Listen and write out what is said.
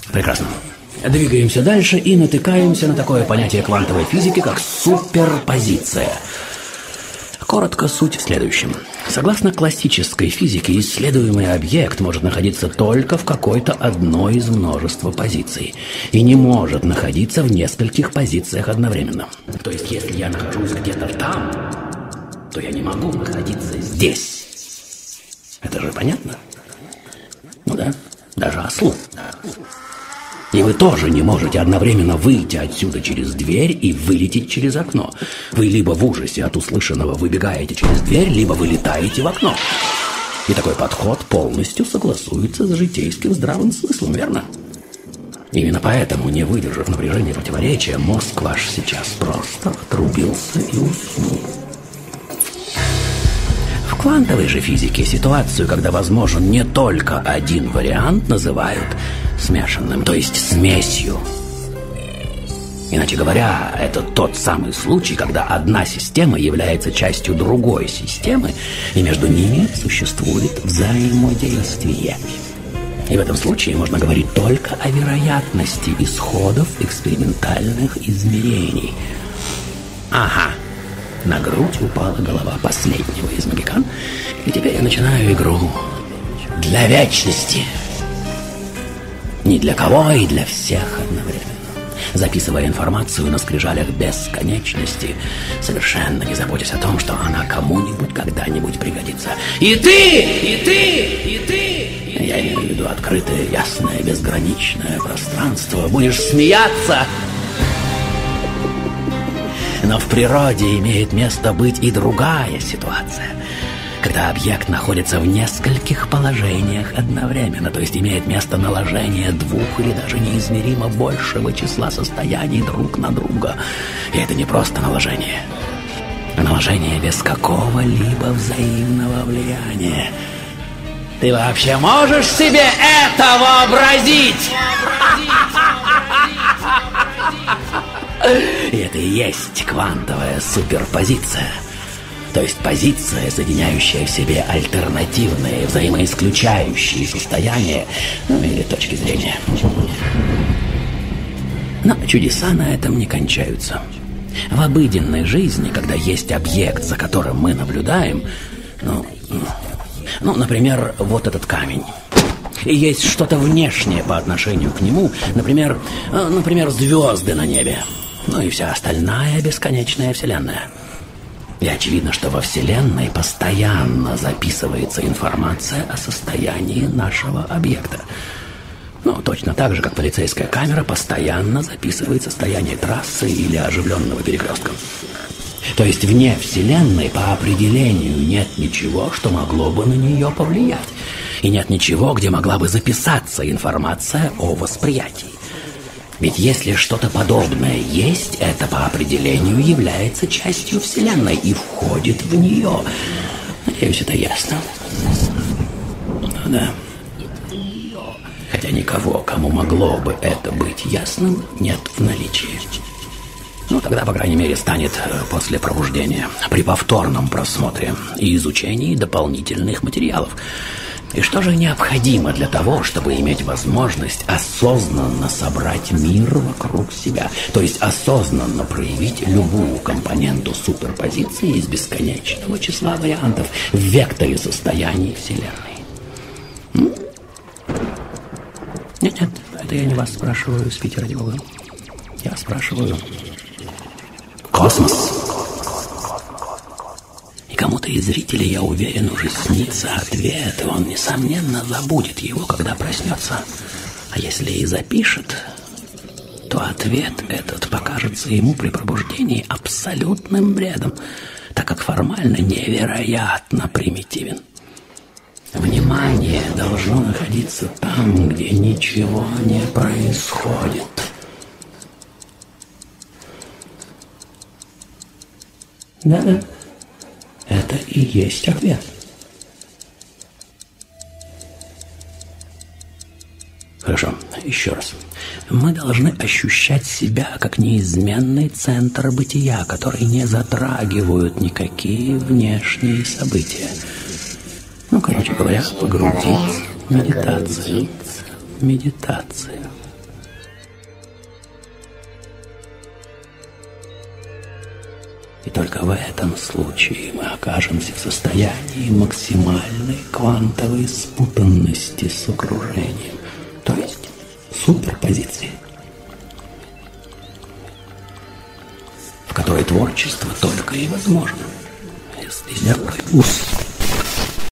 Прекрасно. Двигаемся дальше и натыкаемся на такое понятие квантовой физики, как суперпозиция. Коротко, суть в следующем. Согласно классической физике, исследуемый объект может находиться только в какой-то одной из множества позиций и не может находиться в нескольких позициях одновременно. То есть, если я нахожусь где-то там, то я не могу находиться здесь. Это же понятно? Ну да, даже ослу. И вы тоже не можете одновременно выйти отсюда через дверь и вылететь через окно. Вы либо в ужасе от услышанного выбегаете через дверь, либо вылетаете в окно. И такой подход полностью согласуется с житейским здравым смыслом, верно? Именно поэтому, не выдержав напряжения противоречия, мозг ваш сейчас просто отрубился и уснул. В квантовой же физике ситуацию, когда возможен не только один вариант, называют смешанным, то есть смесью. Иначе говоря, это тот самый случай, когда одна система является частью другой системы, и между ними существует взаимодействие. И в этом случае можно говорить только о вероятности исходов экспериментальных измерений. Ага. На грудь упала голова последнего из магикан, и теперь я начинаю игру для вечности. Не для кого и для всех одновременно. Записывая информацию на скрижалях бесконечности, совершенно не заботясь о том, что она кому-нибудь когда-нибудь пригодится. И ты! И ты! И ты! Я имею в виду открытое, ясное, безграничное пространство. Будешь смеяться! Но в природе имеет место быть и другая ситуация, когда объект находится в нескольких положениях одновременно, то есть имеет место наложение двух или даже неизмеримо большего числа состояний друг на друга. И это не просто наложение, а наложение без какого-либо взаимного влияния. Ты вообще можешь себе это вообразить? И это и есть квантовая суперпозиция. То есть позиция, соединяющая в себе альтернативные, взаимоисключающие состояния, ну или точки зрения. Но чудеса на этом не кончаются. В обыденной жизни, когда есть объект, за которым мы наблюдаем, например, вот этот камень, и есть что-то внешнее по отношению к нему, например, звезды на небе, ну и вся остальная бесконечная вселенная. И очевидно, что во Вселенной постоянно записывается информация о состоянии нашего объекта. Точно так же, как полицейская камера постоянно записывает состояние трассы или оживленного перекрестка. То есть вне Вселенной по определению нет ничего, что могло бы на нее повлиять. И нет ничего, где могла бы записаться информация о восприятии. Ведь если что-то подобное есть, это по определению является частью Вселенной и входит в нее. Надеюсь, это ясно. Да. Хотя никого, кому могло бы это быть ясным, нет в наличии. Тогда, по крайней мере, станет после пробуждения, при повторном просмотре и изучении дополнительных материалов. И что же необходимо для того, чтобы иметь возможность осознанно собрать мир вокруг себя, то есть осознанно проявить любую компоненту суперпозиции из бесконечного числа вариантов в векторе состояний Вселенной? Нет, это я не вас спрашиваю, спите ради бога. Я спрашиваю космос. Кому-то из зрителей, я уверен, уже снится ответ, и он, несомненно, забудет его, когда проснется. А если и запишет, то ответ этот покажется ему при пробуждении абсолютным бредом, так как формально невероятно примитивен. Внимание должно находиться там, где ничего не происходит. Да-да. Это и есть ответ. Хорошо, еще раз. Мы должны ощущать себя как неизменный центр бытия, который не затрагивают никакие внешние события. Короче говоря, погрузить медитация. Медитация. И только в этом случае мы окажемся в состоянии максимальной квантовой спутанности с окружением, то есть суперпозиции, в которой творчество только и возможно, если я пройдусь.